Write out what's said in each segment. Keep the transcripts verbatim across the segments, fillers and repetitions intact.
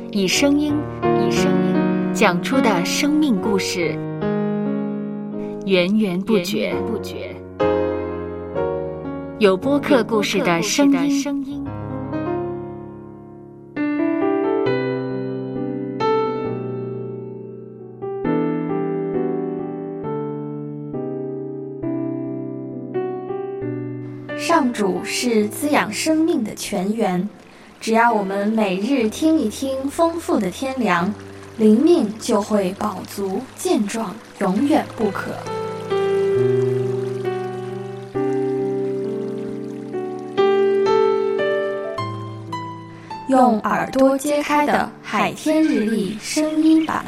以声音以声音讲出的生命故事，源源不绝，不绝有播客故事的声音。 上主是滋养生命的泉源，只要我们每日听一听丰富的天粮，灵命就会饱足健壮，永远不渴。用耳朵揭开的海天日历声音版。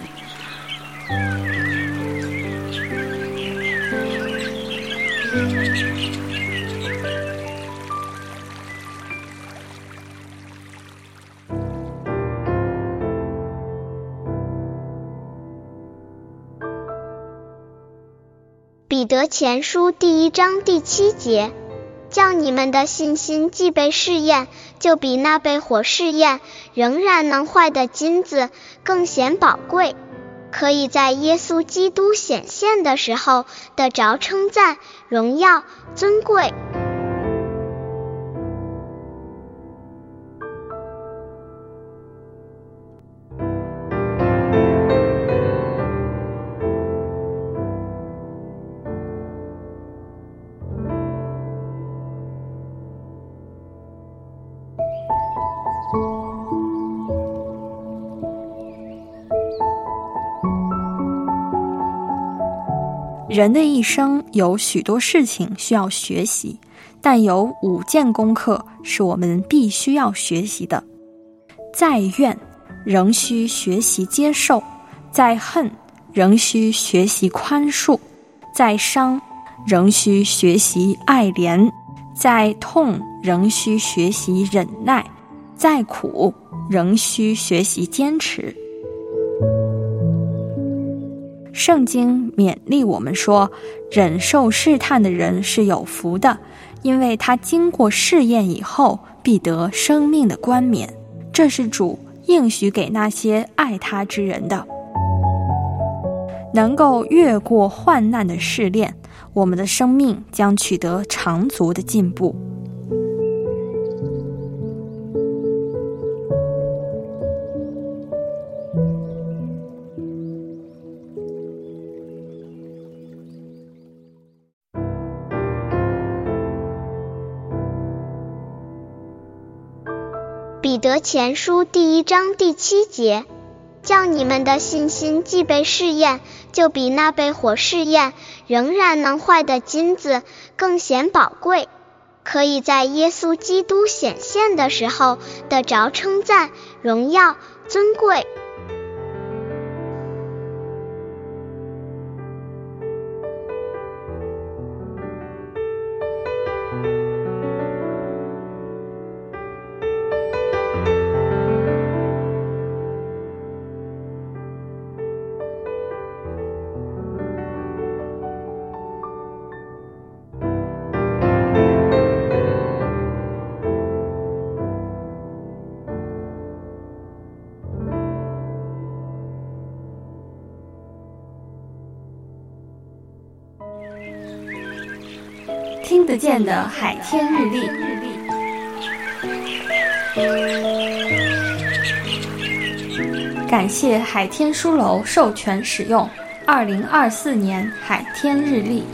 彼得前书第一章第七节，叫你们的信心既被试验，就比那被火试验仍然能坏的金子更显宝贵，可以在耶稣基督显现的时候得着称赞、荣耀、尊贵。 人的一生有许多事情需要学习，但有五件功课是我们必须要学习的。在怨，仍需学习接受；在恨，仍需学习宽恕；在伤，仍需学习爱怜；在痛，仍需学习忍耐；在苦，仍需学习坚持。圣经勉励我们说，忍受试探的人是有福的，因为他经过试验以后，必得生命的冠冕。这是主应许给那些爱他之人的。能够越过患难的试炼，我们的生命将取得长足的进步。 彼得前书第一章第七节，叫你们的信心既被试验，就比那被火试验仍然能坏的金子更显宝贵，可以在耶稣基督显现的时候得着称赞、荣耀、尊贵。 听得见的海天日历，感谢海天书楼授权使用二零二四年海天日历。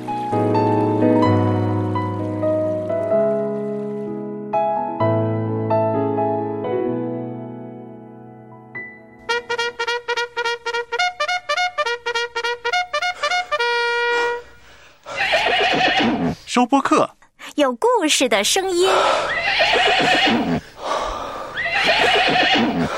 收播客， 有故事的声音。